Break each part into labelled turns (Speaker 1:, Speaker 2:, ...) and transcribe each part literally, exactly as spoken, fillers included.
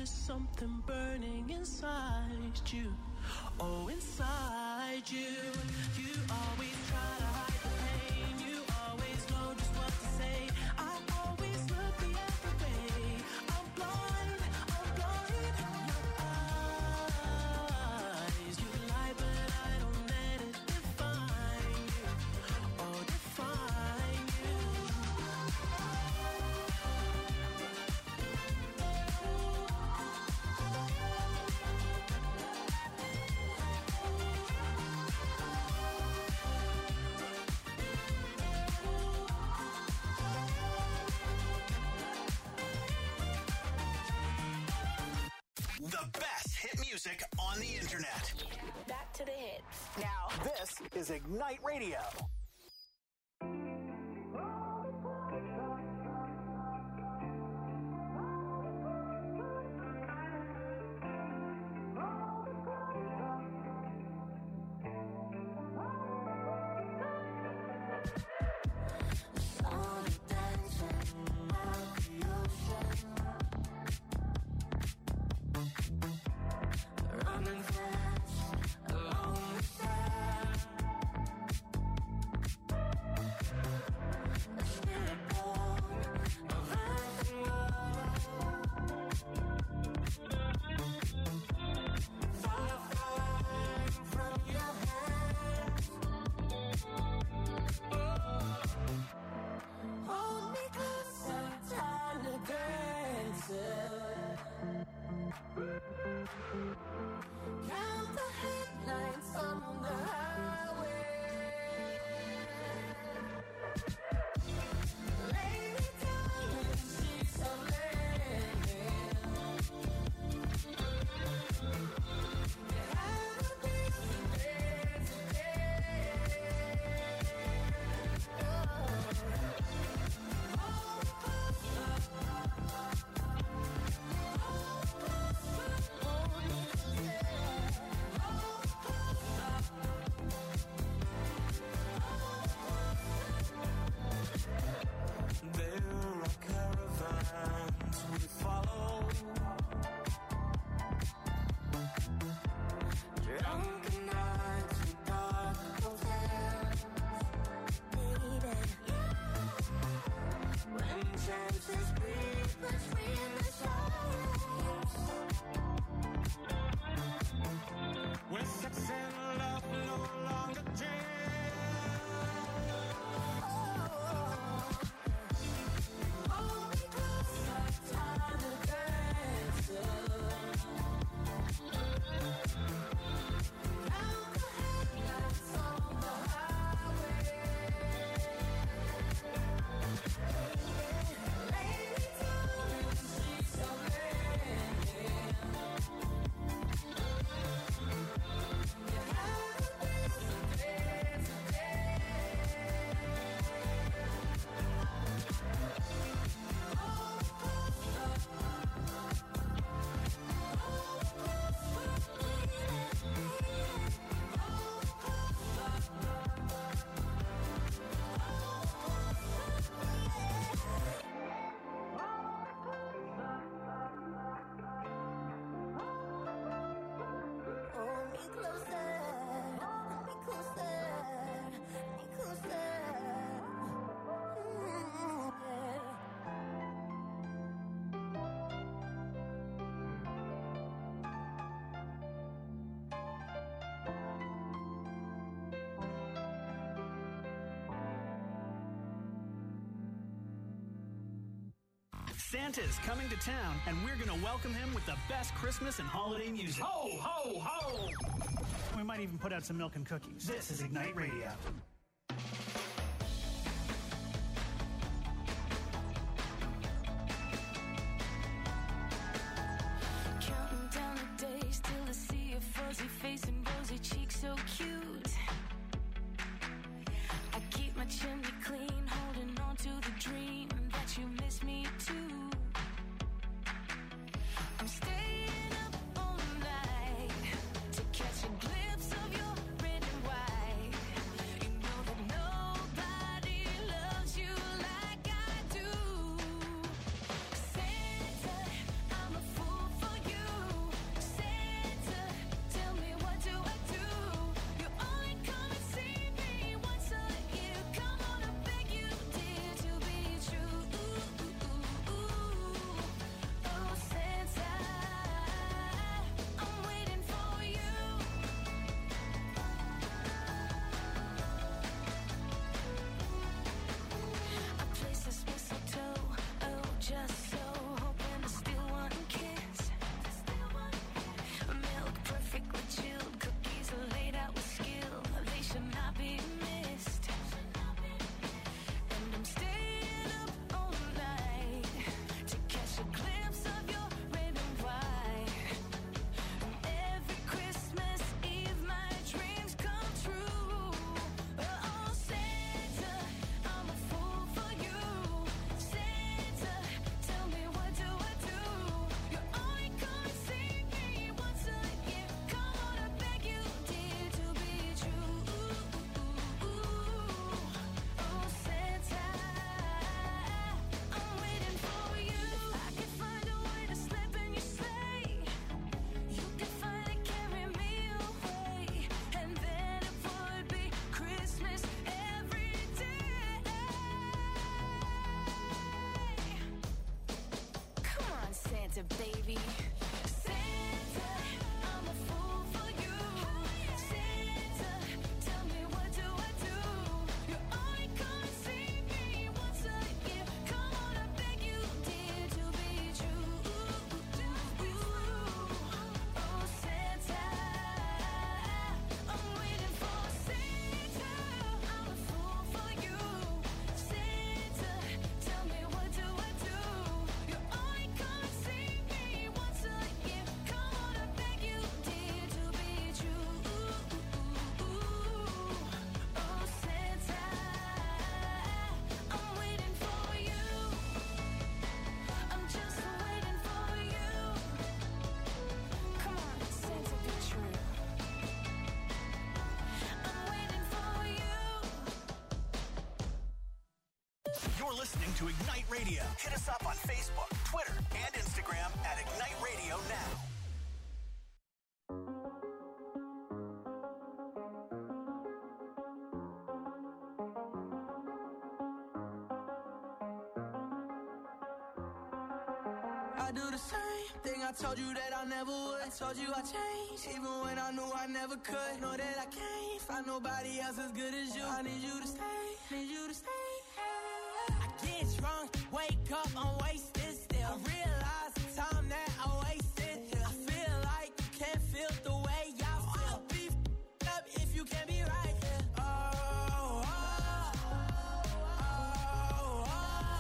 Speaker 1: there's something burning inside you. Oh, inside you. You always try to hide the pain. You always know just what to say. I always look the other way. I'm blind, I'm blind. Your eyes, you lie, but I don't let it define you. Oh, define you.
Speaker 2: The best hit music on the internet.
Speaker 3: Back to the hits. Now,
Speaker 2: This is Ignite Radio.
Speaker 4: Running fast along the sand.
Speaker 5: Santa's coming to town, and we're going to welcome him with the best Christmas and holiday music. Ho, ho, ho! We might even put out some milk and cookies. This is Ignite Radio.
Speaker 4: Counting down the days till I see your fuzzy face and rosy cheeks so cute. I keep my chimney clean, holding on to the dream that you miss me too. I'm staying up all night to catch a glimpse of your red and white. You know
Speaker 2: listening to Ignite Radio. Hit us up on Facebook, Twitter, and Instagram at Ignite Radio Now.
Speaker 1: I do the same thing I told you that I never would. I told you I changed, even when I knew I never could. Know that I can't find nobody else as good as you. I need you to stay, need you to stay. I get drunk, wake up, I'm wasted still. I realize the time that I wasted here. I feel like you can't feel the way I feel. I'll be f***ed up if you can't be right here. Oh, oh, oh, oh,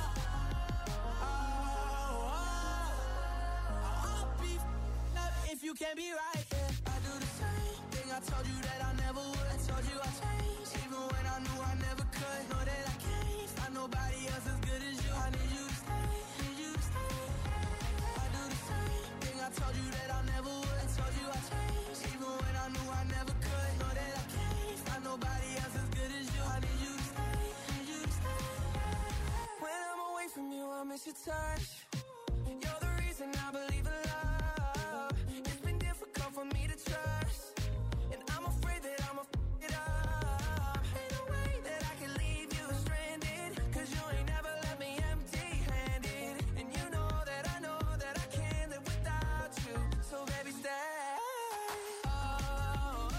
Speaker 1: oh, oh. I'll be f***ed up if you can't be right here. I do the same thing I told you that I never would. I told you I changed, even when I knew I never could. Know that I can't find nobody else as good as you. I need you to stay, need you to stay. I do the same thing I told you that I never would. I told you I changed, even when I knew I never could. Know that I can't find nobody else as good as you. I need you to stay, need you to stay. When I'm away from you, I miss your touch. You're the reason I believe in love. It's been difficult for me to trust, and I'm afraid that I'ma f*** it up. Ain't no way that I can leave you stranded, cause you ain't never left me empty-handed. And you know that I know that I can't live without you. So baby, stay. Oh, oh,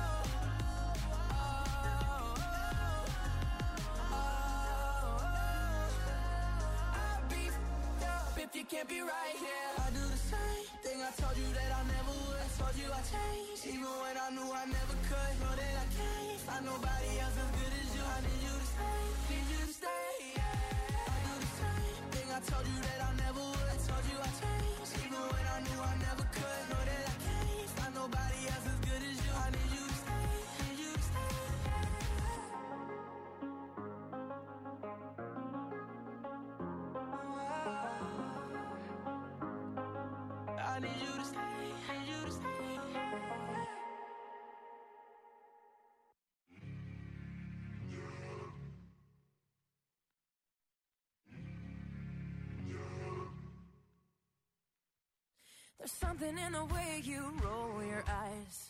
Speaker 1: oh, oh, oh. I'll be f***ed up if you can't be right here. I do the same thing I told you that I never would. I told you I changed, even when I knew I never could. Know that I can't find nobody else as good as you. I need you to stay, need you to stay. I do the same thing I told you that I never would. I told you I changed, even when I knew I never could. Know that I can't find nobody else as good as you. I need you to stay, need you to stay. I need you to stay, need you to stay.
Speaker 4: There's something in the way you roll your eyes,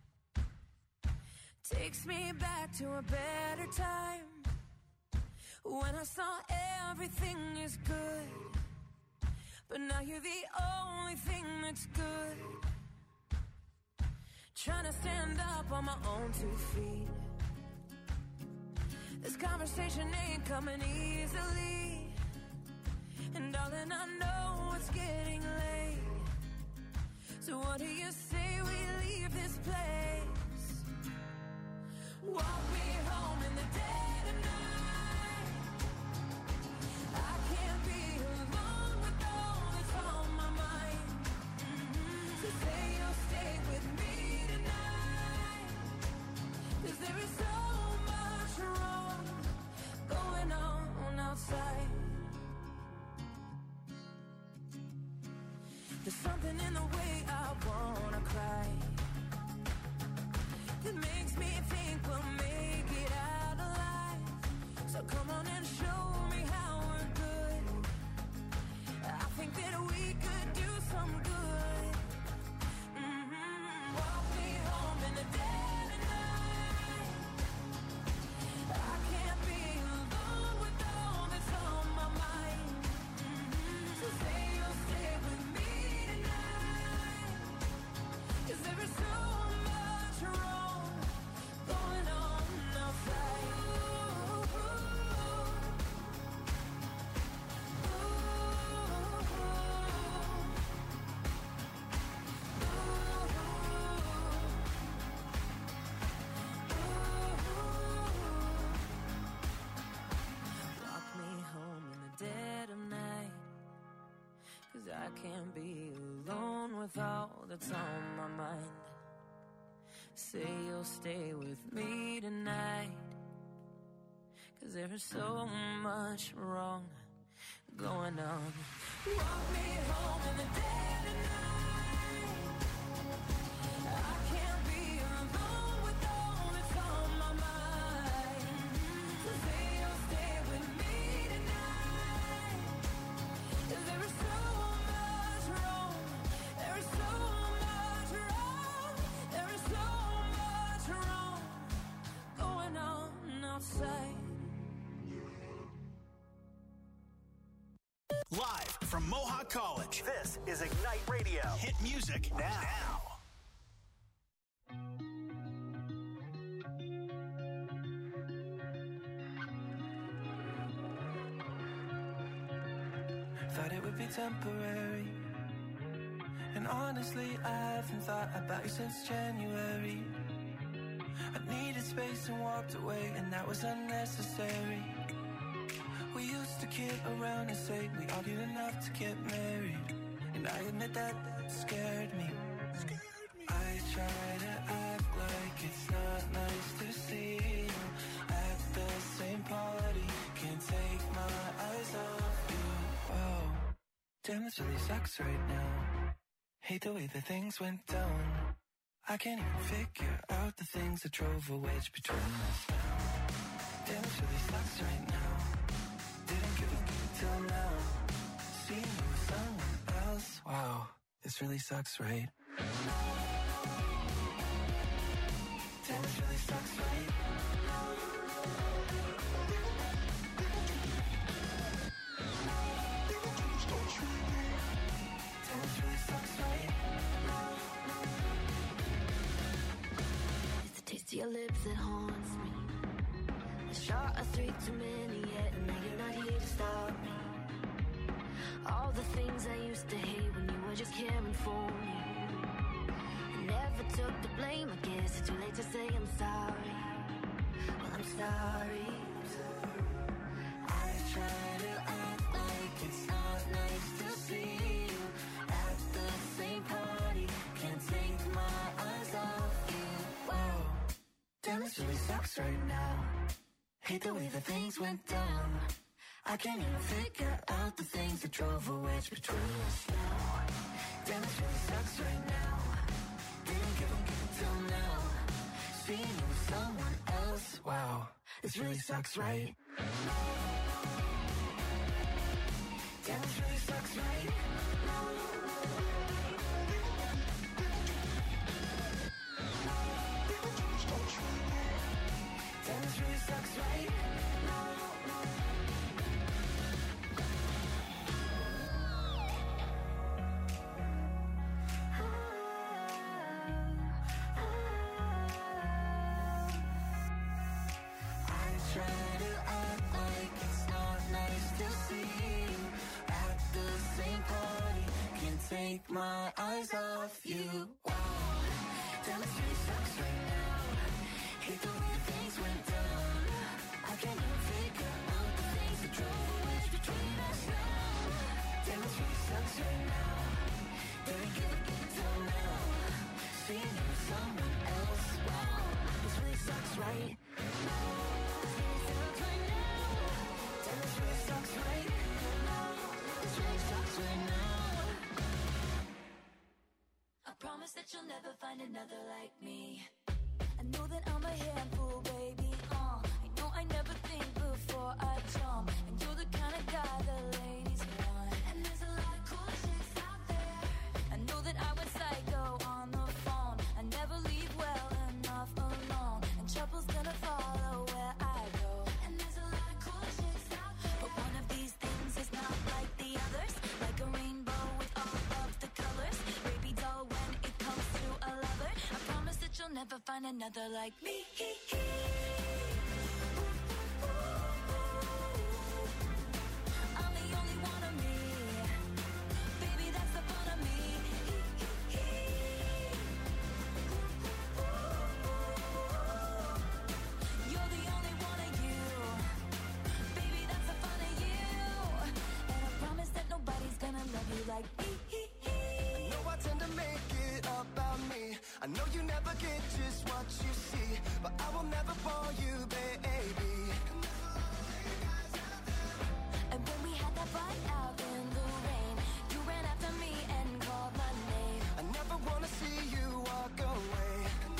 Speaker 4: takes me back to a better time, when I saw everything is good, but now you're the only thing that's good. Trying to stand up on my own two feet. This conversation ain't coming easily, and darling, I know it's getting late. So what do you say we leave this place? Walk me home in the dead of night. I can't be alone with all that's on my mind. Mm-hmm. So say you'll stay with me tonight, 'cause there is so much wrong going on outside. There's something in the way I wanna cry that makes me think we'll make it out alive. So come on and show me how we're good. I think that we could do some good. Mm-hmm. Walk me home in the dead of night. I can't be alone with all that's on my mind. Mm-hmm. So say you'll stay with me tonight, 'cause there is so much wrong going on outside. Ooh, ooh, Walk me home in the dead of night, 'cause I can't be alone with all that's on my mind. Say you'll stay with me tonight, 'cause there is so much wrong going on. Walk me home in the dead of night. I can't be alone with all that's on my mind. So say you'll stay with me tonight.
Speaker 2: Live from Mohawk College, this is Ignite Radio. Hit music now. now.
Speaker 6: Thought it would be temporary, and honestly I haven't thought about you since January. I needed space and walked away, and that was unnecessary. We used to kid around and say we argued enough to get married, and I admit that scared me. I try to act like it's not nice to see you at the same party. Can't take my eyes off you. Whoa, damn, this really sucks right now. Hate the way that things went down. I can't even figure out the things that drove a wedge between us now. Damn, this really sucks right now. Didn't give a good till now. Seeing you with someone else. Wow, this really sucks, right? Damn, this really sucks, right? Damn, this really sucks, right?
Speaker 4: It's the taste of your lips that haunts me. A shot of three too many yet, and now you're not here to stop me. All the things I used to hate when you were just caring for me. I never took the blame, I guess it's too late to say I'm sorry. Well, I'm sorry.
Speaker 6: I try to act like it's not nice to see you at the same party. Can't take my eyes off you. Wow, damn, this really sucks right now. Hate the way that things went down. I can't even figure out the things that drove a wedge between us now. Damn, this really sucks right now. Didn't give a good till now. Seeing you with someone else. Wow, this really sucks, right? Damn, this really sucks, right? Damn, this really sucks, right? I try to act like it's not nice to see you at the same party. Can't take my eyes off you. Wow, damn, this really sucks right now. Hate the way things went down. I can't even figure out the things that drove a wedge between us now. Damn, this really sucks right now. Didn't give a good till now. Seeing you with someone else. Wow, this really sucks right now. Damn, this really sucks right now. This really sucks right now.
Speaker 4: I promise that you'll never find another like me. I know that I'm a handful, baby, uh I know I never think before I jump, and you're the kind of guy the ladies want. And there's a lot of cool chicks out there. I know that I went psycho on the phone. I never leave well enough alone, and trouble's gonna follow where I go. And there's a lot of cool chicks out there, but one of these things is not like the others. Like a rainbow with all of the colors, baby doll when it comes to a lover. I promise that you'll never find another like me. I'm the only one of me, baby, that's the fun of me. You're the only one of you, baby, that's the fun of you. And I promise that nobody's gonna love you like me.
Speaker 6: I know I tend to make it about me. I know you never get just what you see, but I will never bore you, baby.
Speaker 4: And when we had that fight out in the rain, you ran after me and called my name.
Speaker 6: I never wanna see you walk away,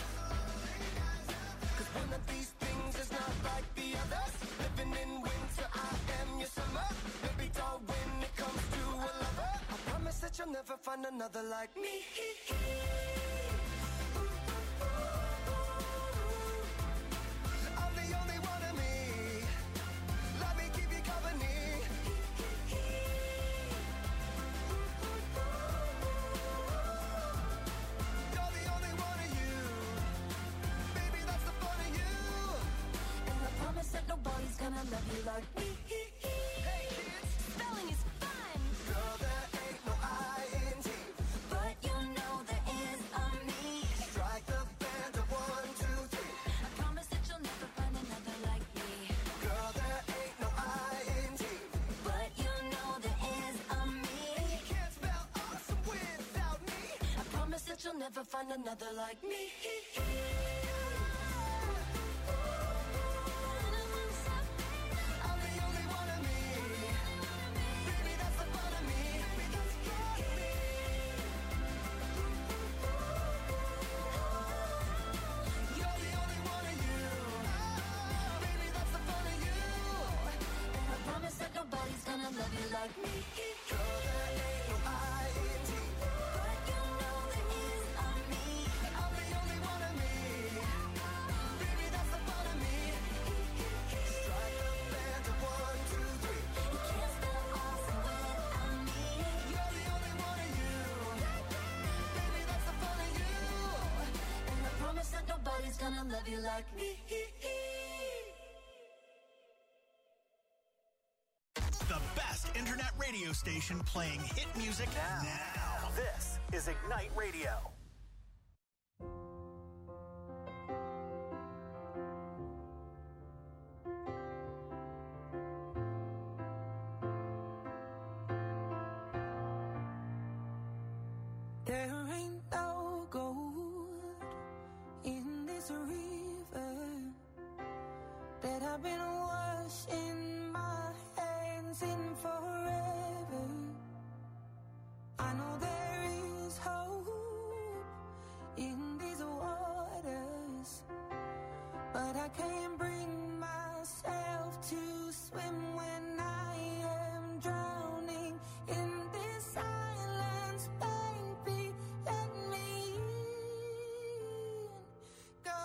Speaker 6: 'cause one of these things is not like the others. Living in winter, I am your summer. Baby doll when it comes to a lover. I promise that you'll never find another like me. I'm the only one of me. Let me keep you company.
Speaker 4: love you like me.
Speaker 6: Hey kids,
Speaker 4: Spelling is fun,
Speaker 6: girl, there ain't no I N G.
Speaker 4: but you know there is a me.
Speaker 6: Strike the band of one, two, three.
Speaker 4: I promise that you'll never find another like me.
Speaker 6: Girl, there ain't no I N G.
Speaker 4: But you know there is a me.
Speaker 6: You can't spell awesome without me.
Speaker 4: I promise that you'll never find another like me.
Speaker 6: I'm the only one of me. Baby, that's the fun of me. You're the only one of you. Baby, that's the fun of you.
Speaker 4: And I promise that nobody's gonna love you like me.
Speaker 6: Girl, there ain't no I N G.
Speaker 4: But you know there is a me.
Speaker 6: I'm the only one of me. Baby, that's the fun of me. Strike the band of one, two, three.
Speaker 4: You can't spell awesome without me.
Speaker 6: You're the only one of you. Baby, that's the fun of you.
Speaker 4: And I promise that nobody's gonna love you like me.
Speaker 2: The best internet radio station playing hit music now. This is Ignite Radio.
Speaker 7: There ain't no gold in this river that I've been washing my hands in forever. I know there is hope in these waters, but I can't bring myself to swim when I am drowning in this silence. Baby, let me in. Go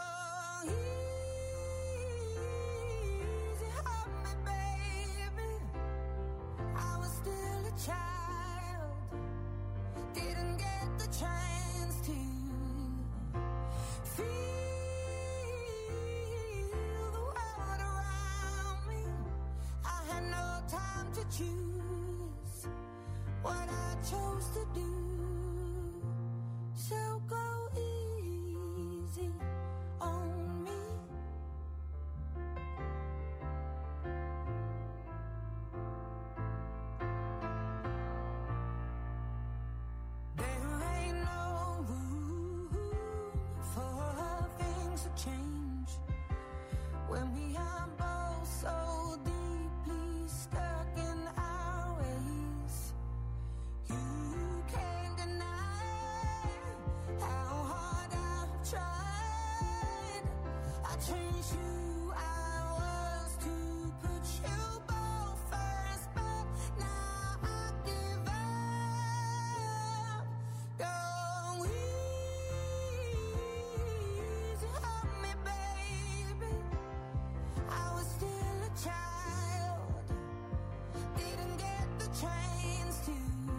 Speaker 7: easy on me, baby. I was still a child, didn't get the chance to feel the world around me. I had no time to choose what I chose to do. So go easy on me. There ain't no room for things to change when we are both so deeply stuck in our ways. You can't deny how hard I've tried. I changed who I was to put you both first, but now I give up. Go easy on me, baby. I was still a child, didn't get the chance to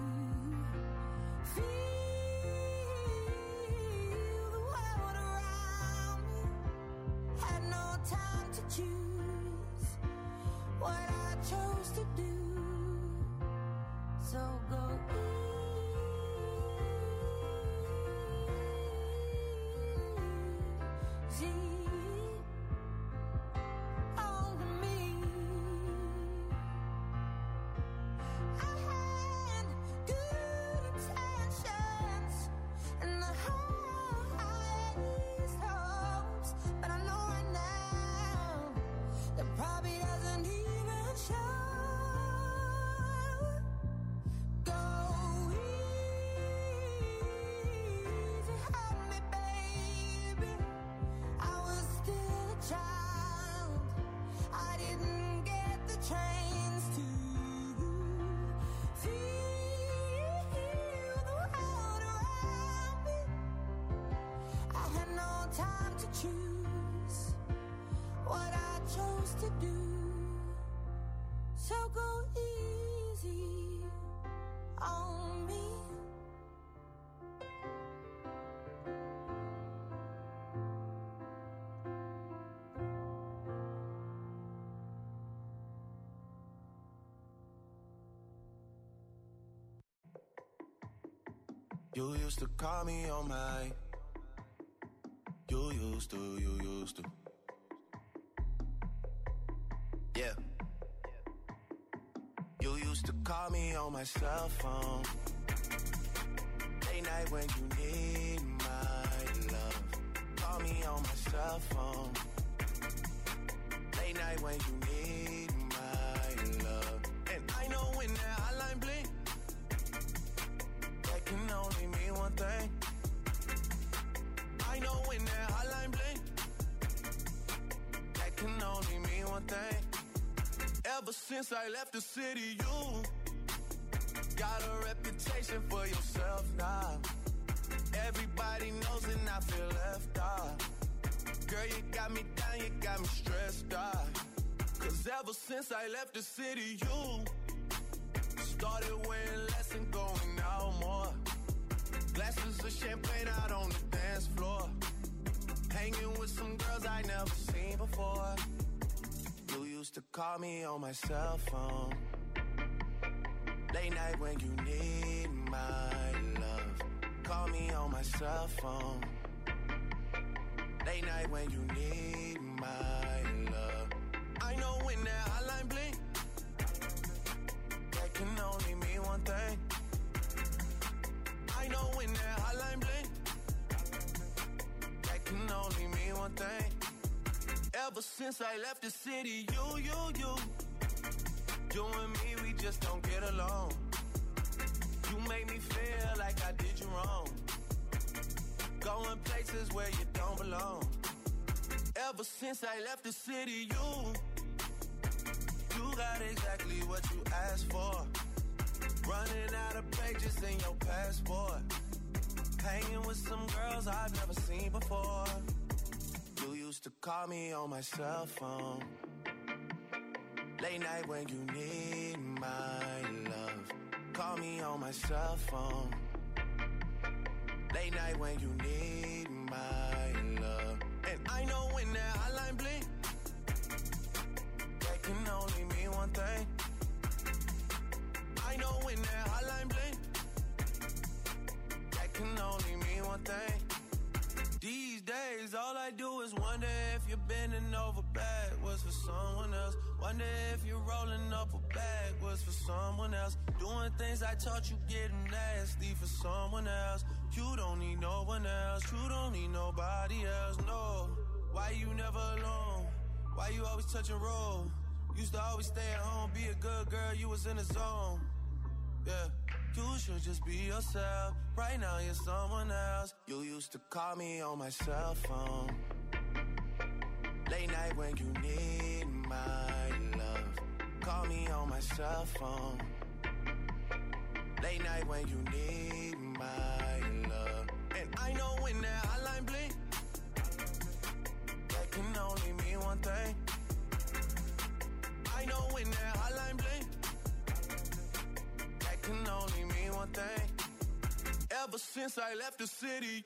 Speaker 7: feel the world around me. Had no time to choose what I chose to do. So go easy on me. I had good intentions and the highest hopes, but I know right now that probably doesn't even show. Go easy on me, baby. I was
Speaker 6: You used to call me on my. You used to, you used to. Yeah. You used to call me on my cell phone. Late night when you need my love. Call me on my cell phone. Late night when you need my love. And I know when that hotline blink, that can only mean one thing. I know when that hotline blink, that can only mean one thing. Ever since I left the city, you got a reputation for yourself now. Everybody knows and I feel left out. Girl, you got me down, you got me stressed out. Cause ever since I left the city, you started wearing less and going out more. Glasses of champagne out on the dance floor. Hanging with some girls I never seen before. You used to call me on my cell phone. Late night when you need my love. Call me on my cell phone. Late night when you need my love. I know when that hotline blink, that can only mean one thing. I know when that hotline blink, that can only mean one thing. Ever since I left the city, you, you, you, you and me, we just don't get along. You make me feel like I did you wrong. Going places where you don't belong. Ever since I left the city, you, you got exactly what you asked for. Running out of pages in your passport. Hanging with some girls I've never seen before. You used to call me on my cell phone. Late night when you need my love. Call me on my cell phone. Late night when you need my love. And I know when that hotline blink, that can only mean one thing. I know when that hotline blink, that can only mean one thing. These days, all I do is wonder if you're bending over backwards for someone else. Wonder if you're rolling up a backwards for someone else. Doing things I taught you getting nasty for someone else. You don't need no one else. You don't need nobody else, no. Why you never alone? Why you always touch and roll? Used to always stay at home, be a good girl, you was in the zone. Yeah, you should just be yourself. Right now you're someone else. You used to call me on my cell phone. Late night when you need my love. Call me on my cell phone. Late night when you need my love. And I know when that hotline blink, that can only mean one thing. I know when that hotline blink, that can only mean one thing. Ever since I left the city.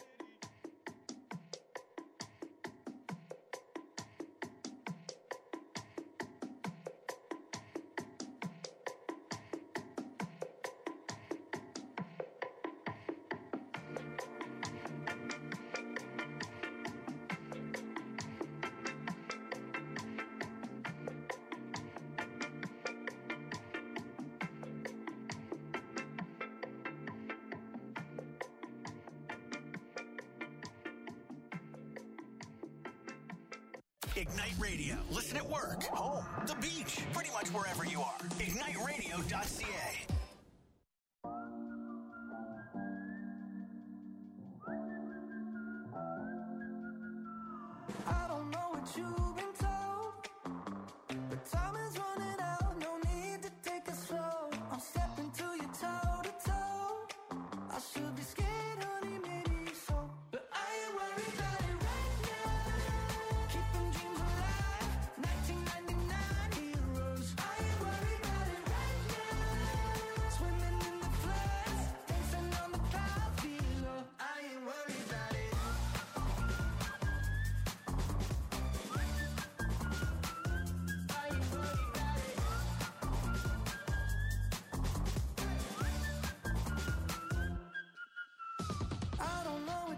Speaker 2: Ignite Radio. Listen at work, home, the beach, pretty much wherever you are. ignite radio dot c a.
Speaker 7: I don't know what you've been told, but time is running out, no need to take it slow. I'm stepping to you toe to toe. I should be scared, honey, maybe so, but I ain't worried about it right now. Keep them dreams alive, nineteen ninety-nine heroes. I ain't worried about it right now.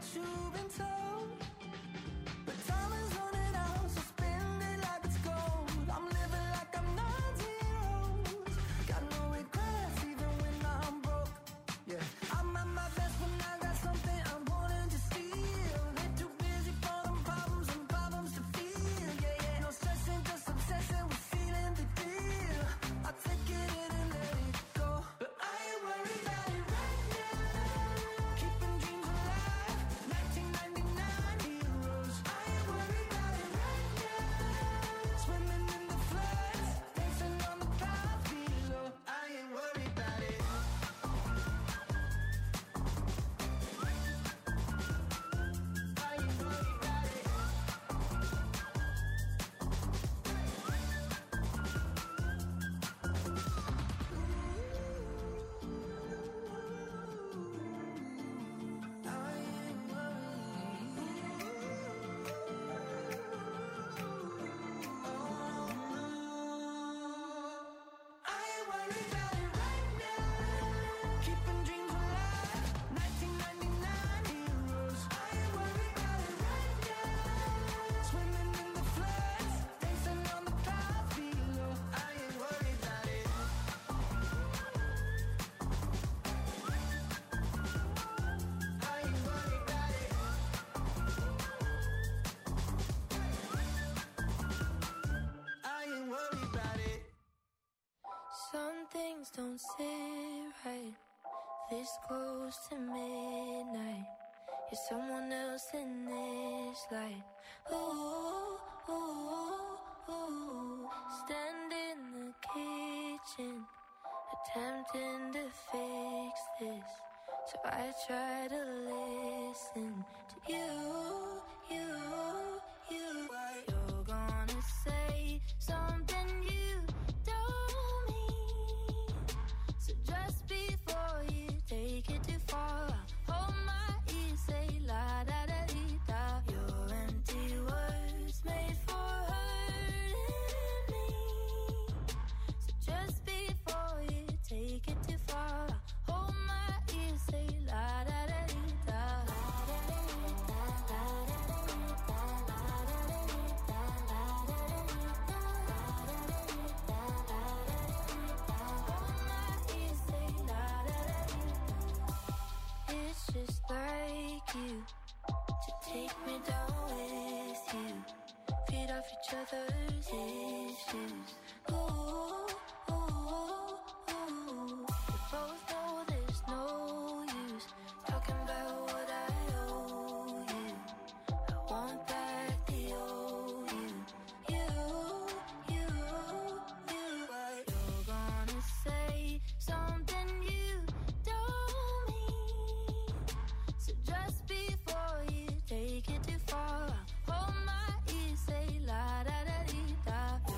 Speaker 7: what you've been told. But time is running out, so spend it like it's gold. I'm living like I'm nineteen years. Got no regrets even when I'm broke. Yeah, I'm at my best when I got something I'm wanting to steal. Been too busy for them problems and problems to feel. Yeah, yeah, no stressing, just obsessing with sealing the deal. I take it in and let it go, but I ain't worried about it right now. Keeping dreams alive, nineteen ninety-nine heroes. I ain't worried about it right now. Swimming in the floods, dancing on the clouds below. I ain't worried about it. I ain't worried about it. I ain't worried about it right now. Keeping dreams alive, nineteen ninety-nine heroes. I ain't worried about it right now. Swimming in the floods, dancing on the clouds below. I ain't worried about it. I ain't worried about it. I ain't worried about it.
Speaker 4: Some things don't sit right. This close to midnight. You're someone else in this light. Ooh, ooh, ooh. Stand in the kitchen, attempting to fix this. So I try to listen to you, you, you. You're gonna say something you don't mean. So just before you take it too far, hold my ear, say la da da dee da. Your empty words made for hurting me. So just before you take it too far, hold my ear, say la da da dee da. It's just like you to take me down with you, feed off each other's issues. Ooh, ooh, ooh. We both know there's no use talking about what I owe you. I want back the old you, you, you, you. You're gonna say something you don't mean. So just before you take it too far, hold my ear, say la da da dee da.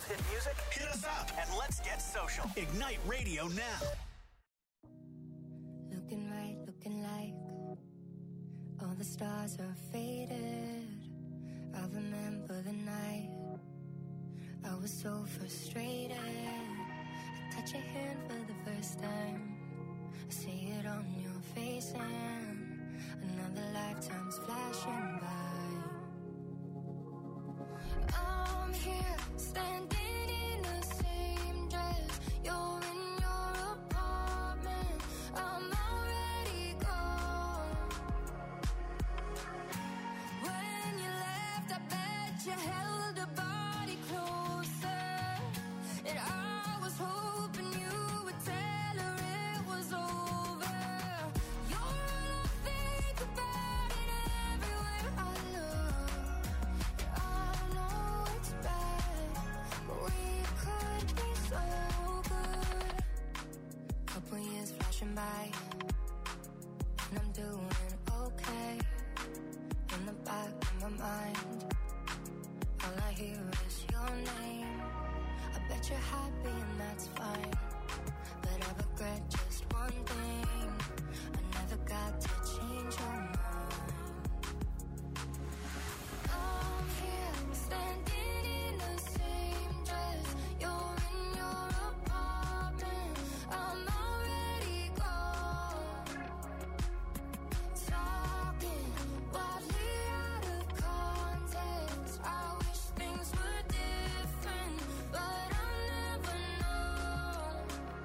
Speaker 2: Love hit music? Hit us up and let's get social. Ignite Radio now.
Speaker 8: Looking right, looking like all the stars are faded. I remember the night I was so frustrated. I touch your hand for the first time. I see it on your face and another lifetime's flashing by. I'm here, standing in the same dress. You're in your apartment. I'm already gone. When you left, I bet you held a body closer. And I was hoping you would tell her it was over. You're all I think about and everywhere I look. I know it's bad, but we could be so good. Couple years flashing by, and I'm doing okay. In the back of my mind, all I hear is your name. I bet you're happy and that's fine, but I regret just one thing. I never got to change your mind. I'm here, standing in the same dress. You're in your apartment. I'm already gone. Talking wildly out of context. I wish things were different, but I'll never know.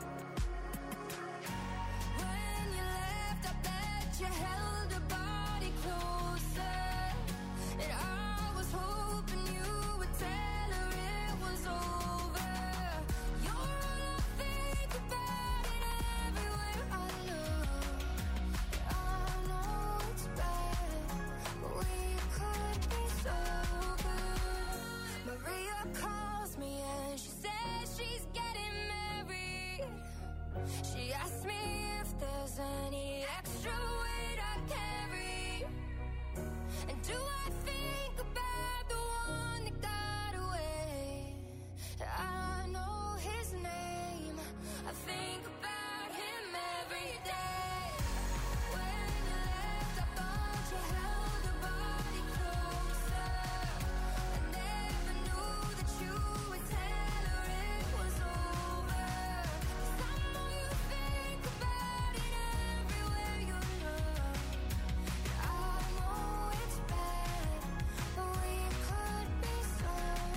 Speaker 8: When you left, I bet you held a body closer. And I was hoping you would tell her it was over. You're all I think about and everywhere I look. I know it's bad, but we could be so good. Maria calls me and she says she's getting married. She asked me if there's any extra weight I carry. And do I think about the one that got away? I know his name. I think about him every day. When you left, I thought you held a body closer. I never knew that you would tell her it was over. 'Cause I know you think about it everywhere you look. I know it's bad, but we could be so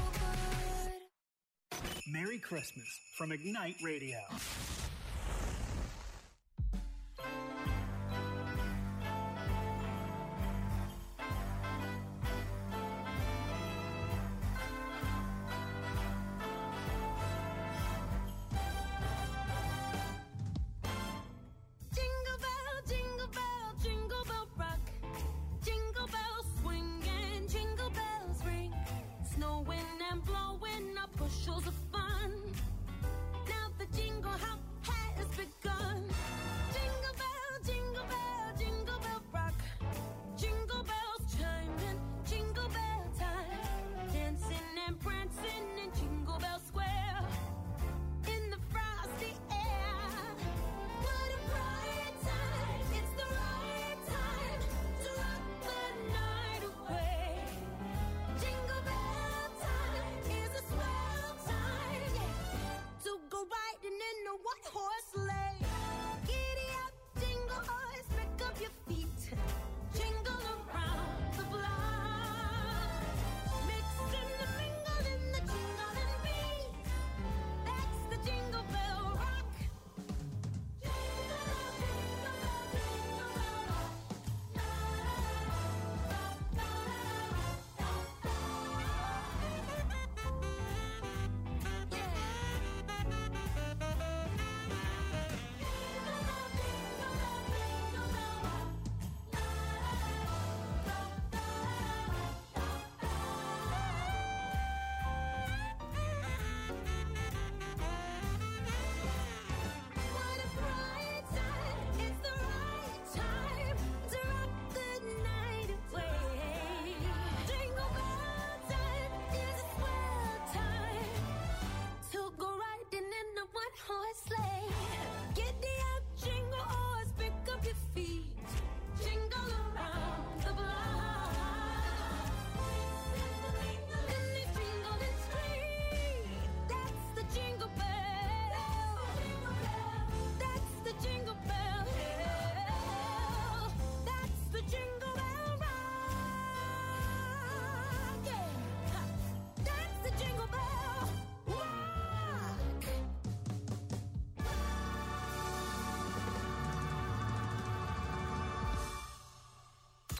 Speaker 8: good.
Speaker 5: Merry Christmas from Ignite Radio.
Speaker 4: Jingle bell, jingle bell, jingle bell rock. Jingle bells swing and jingle bells ring. Snowing and blowing up bushels of fun. Now the jingle hop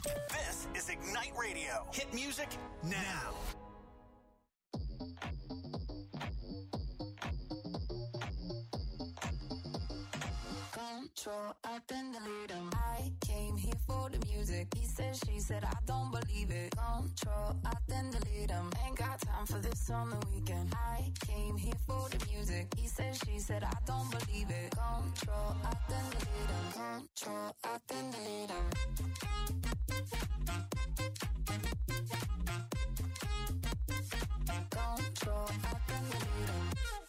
Speaker 2: This is Ignite Radio. Hit music now.
Speaker 8: Control, I then delete him. I came here for the music. He said, she said, I don't believe it. Control, I then delete him. Ain't got time for this on the weekend. I came here for the music. He said, she said, I don't believe it. Control, I then delete him. Control, I then delete him. Control, I then delete him.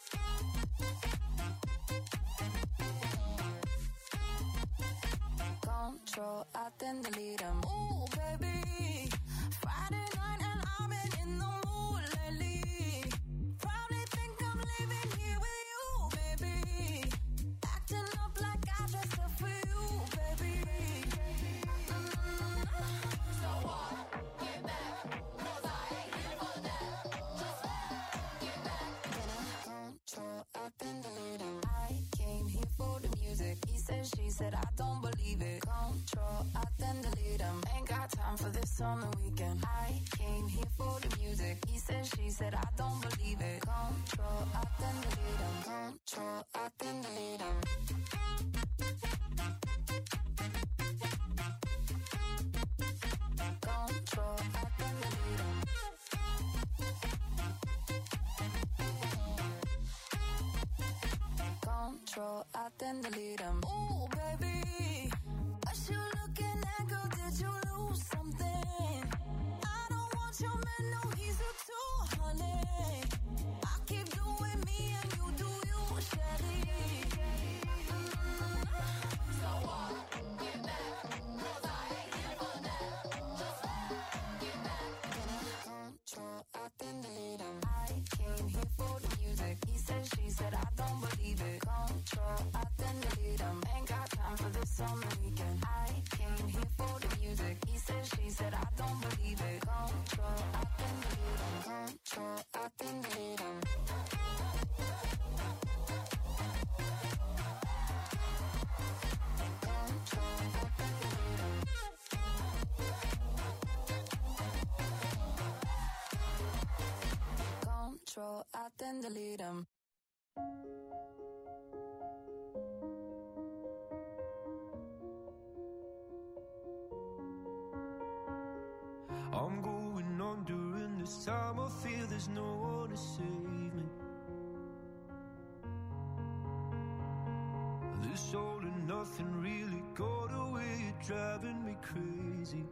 Speaker 8: Control, I then delete him. Ooh, baby, Friday night and I've been in the mood lately. Probably think I'm living here with you, baby. Acting up like I dressed up for you, baby. Mm-hmm. So what? Get back, 'cause I ain't here for that. Just get back. Control, I then delete him. I came here for the music. He said, she said, I don't believe it. Control, I then delete him. Ain't got time for this on the weekend. I came here for the music. He said, she said, I don't believe it. Control, I then delete him. Control, I then delete him. Control, I then delete him. Control, I then delete him. Ooh, baby, what you looking at, girl? Did you lose something? I don't want your man, no, he's a two, honey. I keep doing me and you do you, Shelly. Mm-hmm. So what? Get back, 'cause I ain't here for that. Just get back. Control, I then delete him. I came here for the music. He said, she said, I don't believe it. Control, I then delete him. Ain't got time for this on the weekend. I came here for the music. He said, she said, I don't believe it. Control, I then delete him. Control, I then delete him. Control, I then delete him. Control, I then delete him.
Speaker 6: I'm going on during this time. I feel there's no one to save me. This all and nothing really got away. You're driving me crazy.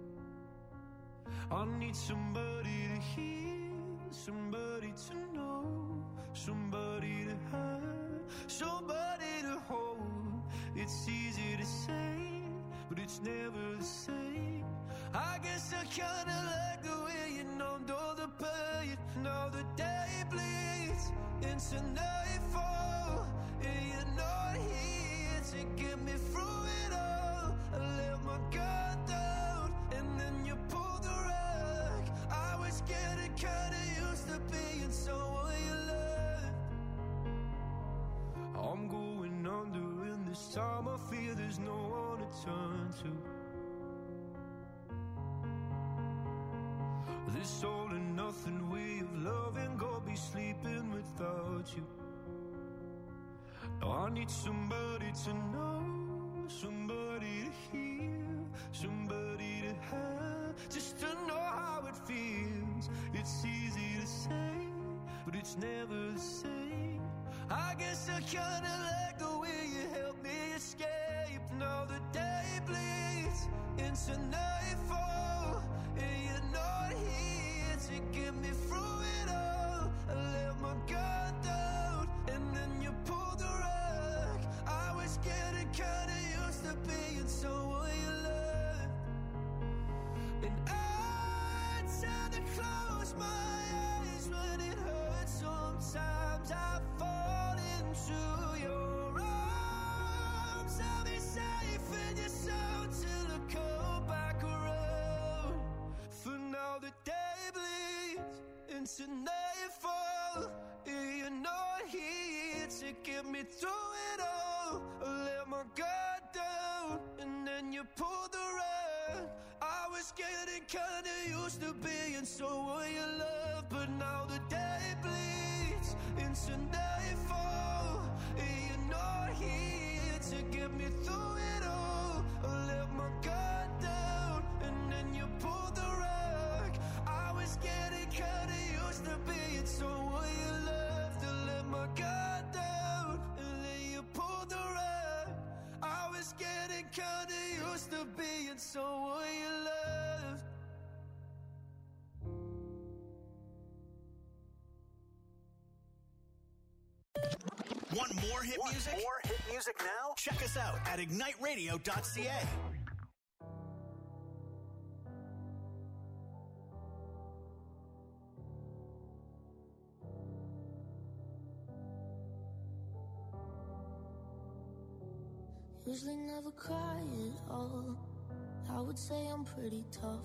Speaker 6: I need somebody to hear, somebody to know, somebody to have, somebody to hold. It's easy to say, but it's never the same. I guess I kinda like the way you numbed all the pain. Now the day bleeds into nightfall, and you're not here to get me through it all. I let my guard down, and then you pulled the rug. I was getting kinda used to being someone you loved. I'm going under, and this time I feel there's no one to turn to. This all and nothing way of loving, go be sleeping without you. Now I need somebody to know, somebody to hear, somebody to have, just to know how it feels. It's easy to say, but it's never the same. I guess I kinda like the way you help me escape. Now the day bleeds into nightfall, and you're not here to get me through it all. I let my guard down, and then you pulled the rug. I was getting kinda used to being someone you loved, and I tend to close my eyes when it hurts. Sometimes I fall into your arms. I'll be safe in your soul till I come back around. For now the day bleeds into nightfall, and you're not here to get me through it all. I let my guard down, and then you pulled the rug. I was getting kinda used to being someone you love, but now the day bleeds into nightfall, and you're not here to get me through it all. I let my guard down, and then you pulled the rug. I was getting kinda used to being someone you love, to let my guard down, and then you pulled the rug. I was getting kinda used to being someone you loved.
Speaker 2: Want more hit
Speaker 9: Want
Speaker 2: music?
Speaker 9: more hit music now?
Speaker 2: Check us out at ignite radio dot c a.
Speaker 8: Usually never cry at all. I would say I'm pretty tough,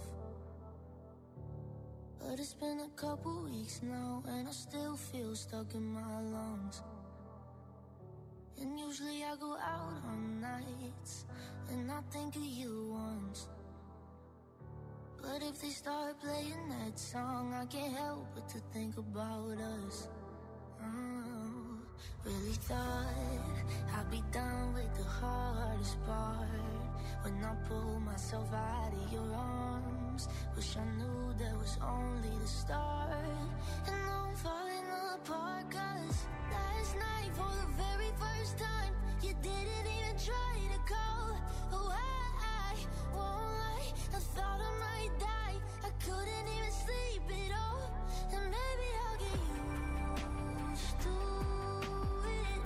Speaker 8: but it's been a couple weeks now, and I still feel stuck in my lungs. And usually I go out on nights, and I think of you once. But if they start playing that song, I can't help but to think about us. Oh, really thought I'd be done with the hardest part when I pulled myself out of your arms. Wish I knew that was only the start. And now I'm falling apart, cause last night for the very first time you didn't even try to call. Oh, I, I won't lie, I thought I might die. I couldn't even sleep at all. And maybe I'll get used to it,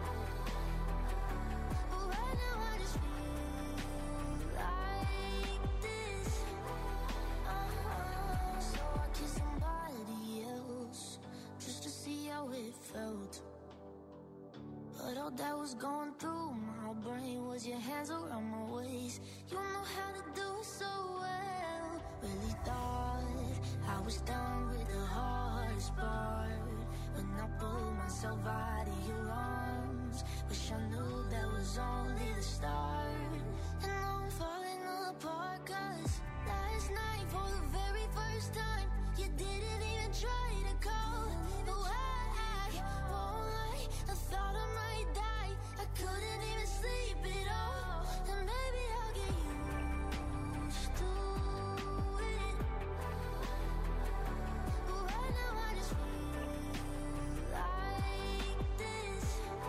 Speaker 8: but right now I just feel like this. Uh-huh. So I kissed somebody else just to see how it felt. But all that was going through my brain was your hands around my waist. You know how to do it so well. Really thought I was done with the hardest part when I pulled myself out of your arms. Wish I knew that was only the start. And now I'm falling apart, cause last night for the very first time you didn't even try to call. But I, I won't lie, I thought I might die. I couldn't even sleep at all. And maybe I'll get used to it, but right now I just feel like this.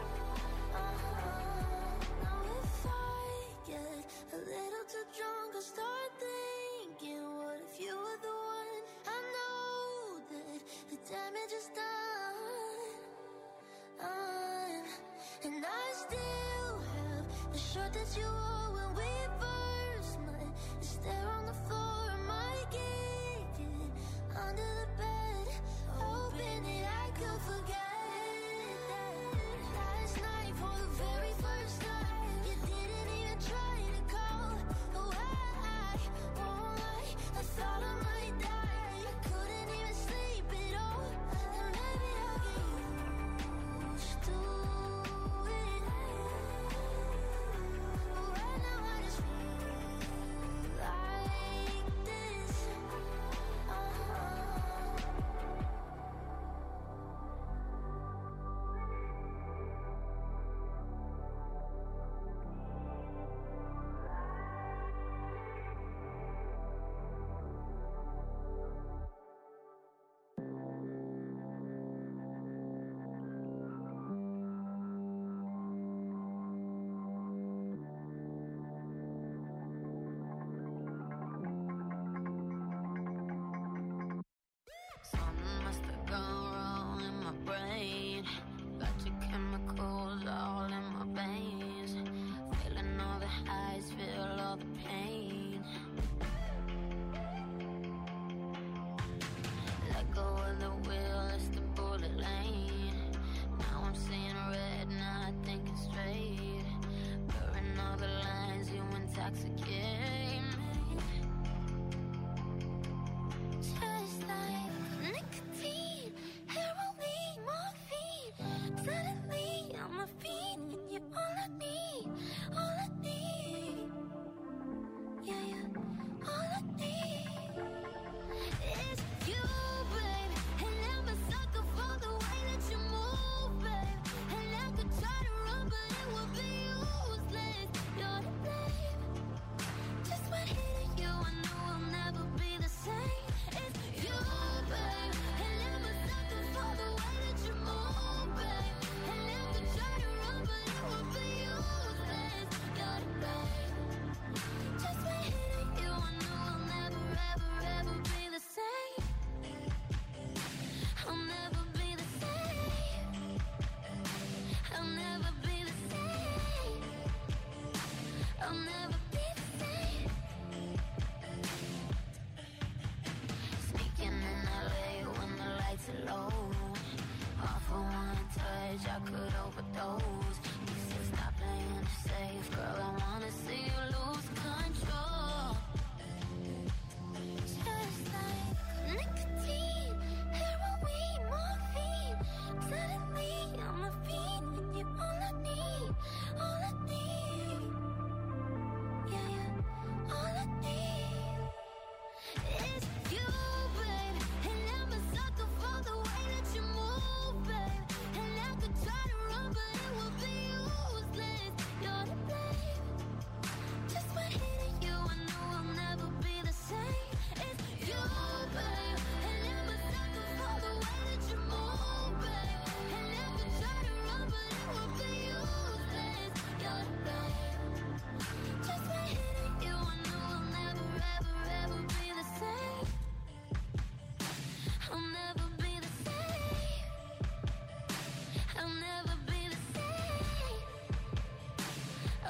Speaker 8: Uh-huh. Now if I get a little too drunk, I'll start thinking, what if you were the one? I know that the damage is done, uh, and I still have the shirt that you wore when we first met. It's there on the floor, I might kick it under the bed, hoping that I could forget that last night for the very first time you didn't even try to call. Oh, I, I won't lie, I thought I might die. I couldn't even sleep at all. And maybe I'll get used to it, but right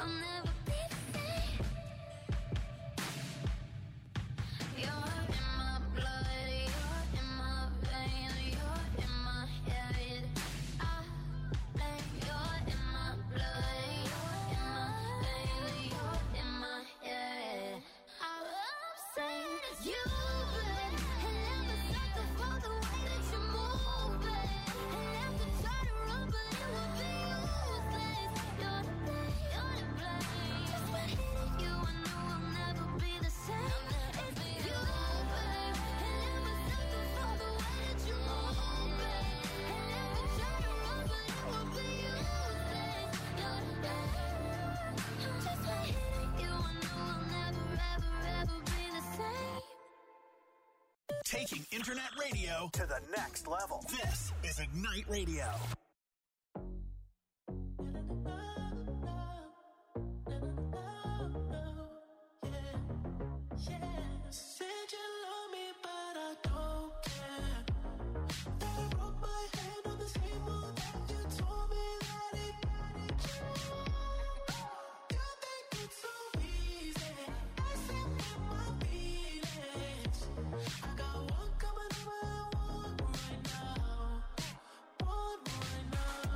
Speaker 8: I'll never be the same. You're in my blood, you're in my veins, you're in my head. I lay, you're in my blood, you're in my veins, you're in my head. I'm saying you would never sucker for the way that you move it. And never try to run, but it will be useless. You're the blame, you're the blame. Just by hitting you, I know I'll never be the same. It's you, babe. And never sucker for the way that you move it. And never try to run, but it will be useless. You're the blame. Just by hitting you, I know I'll never, ever, ever be the same.
Speaker 2: Taking internet radio to the next level. This is Ignite Radio.
Speaker 1: Said you love me, but I don't care. That I broke my hand on the same wall that you told me that it got you. You think it's so easy, messing with my feelings. I got one coming over and one right now. One right now.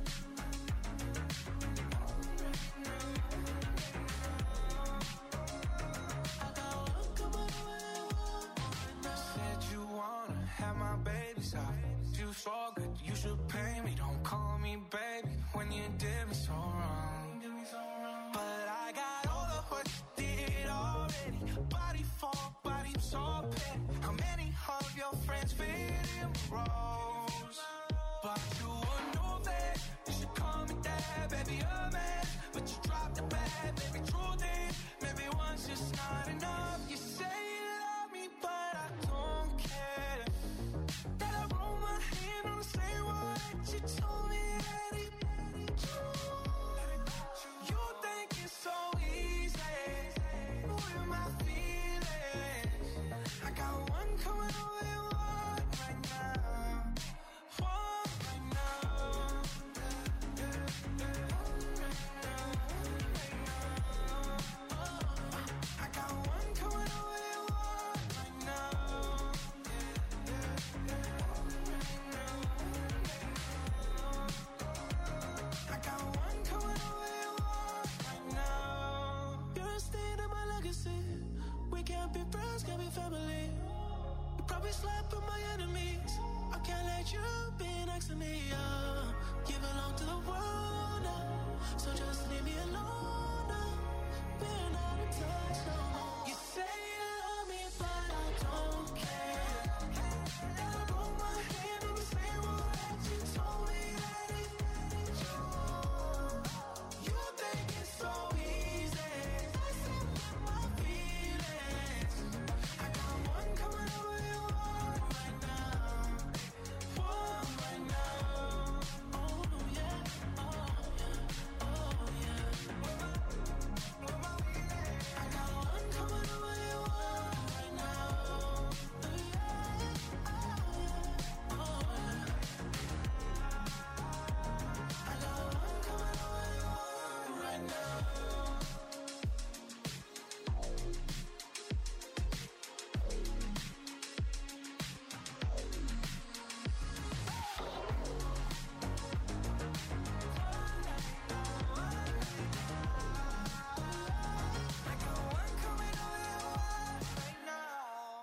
Speaker 1: I got one coming over and one right now.
Speaker 6: Said you wanna have my baby side. You so good, you should pay me. Don't call me baby when you did me so wrong. But I got all of what you did already. Body for body, so petty. How many of your friends fit in my roles? But you would know that you should call me dad, baby, a man. But you dropped the bad, baby, true thing. Maybe once just not enough. You say you love me, but I don't care. That I roll my hand on the same wall that you told me that it you think it's so easy with my feelings. I got one coming over and one right now. One right now. I got one coming over and one right now. I got one coming over and one right now.
Speaker 1: You're a stain in my legacy. We can't be friends, can't be family. You probably slept with my enemies. I can't let you be next to me. Uh, you belong to the world now, so just leave me alone now. We're not in touch no more. You say you love me, but I don't care. And I broke my hand on the same wall that you told me that it got you. You think it's so easy, messing with my feelings. I got one coming over and one right now. One right now. Oh yeah, oh yeah, oh yeah. I got one coming over and one right now. Yeah, oh yeah. I got one coming over and one right now. I got one coming over and one right now.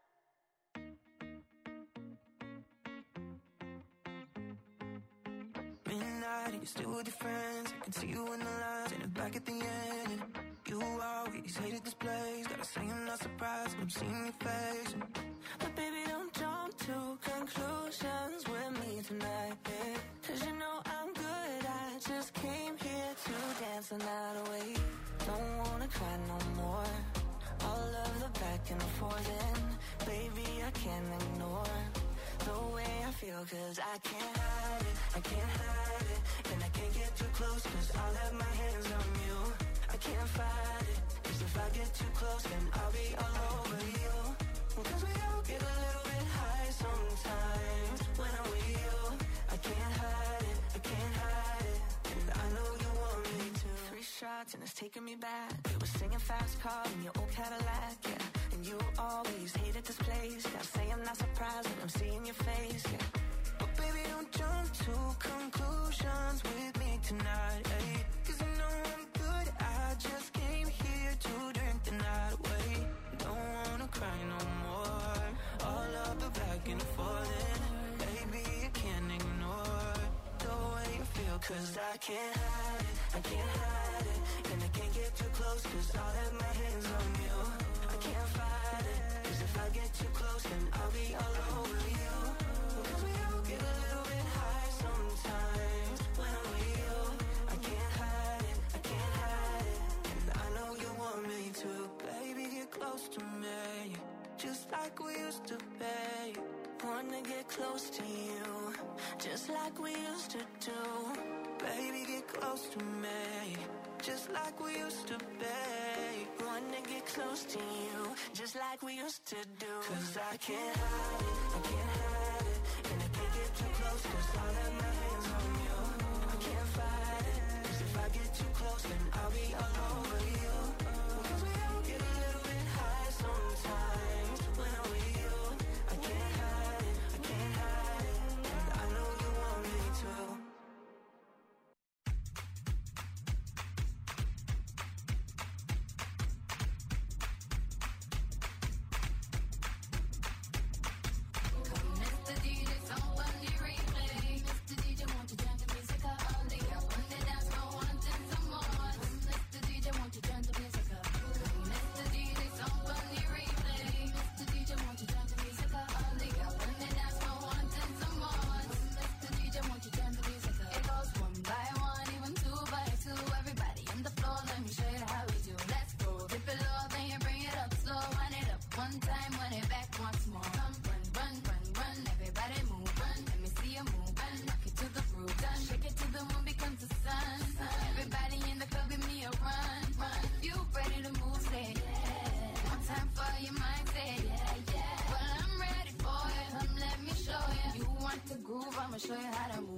Speaker 7: Midnight, you're still with your friends. I can see you in the lines and back at the end. You always hated this place. Gotta say I'm not surprised when I'm seeing your face. But baby, don't jump to conclusions with me tonight, yeah. Cause you know I'm good, I just came here to dance the night away. Don't wanna cry no more. All of the back and forth, and baby, I can't ignore the way I feel, cause I can't hide it, I can't hide it. And I can't get too close, cause I'll have my hands on you. I can't fight it, cause if I get too close, then I'll be all over you. Cause we all get a little bit high sometimes when I'm with you. I can't hide it, I can't hide it. And I know you want me to. Three shots shots and it's taking me back. You were singing fast car in your old Cadillac, yeah. And you always hated this place. Gotta say I'm not surprised when I'm seeing your face, yeah. But baby, don't jump to conclusions with me tonight, ayy. Cause I know I'm good, I just came here to drink the night away. Don't wanna cry no more. All up and back and forth, baby, I can't ignore the way you feel. Cause I can't hide it, I can't hide it. And I can't get too close cause I'll have my hands on you. I can't fight it, cause if I get too close then I'll be all over you. Cause we all get a little bit high sometimes when I'm with you. I can't hide it, I can't hide it. And I know you want me to. Baby, get close to me, just like we used to be. Wanna get close to you, just like we used to do. Baby, get close to me, just like we used to be. Wanna get close to you, just like we used to do. Cause I can't hide it, I can't hide it. And I can't get too close cause I'll have my hands on you. I can't fight it, cause if I get too close then I'll be all over you. Cause we all get a little bit high sometimes when I'm with you. I can't hide it, I can't hide it. And I know you want me to.
Speaker 4: Show you how to move.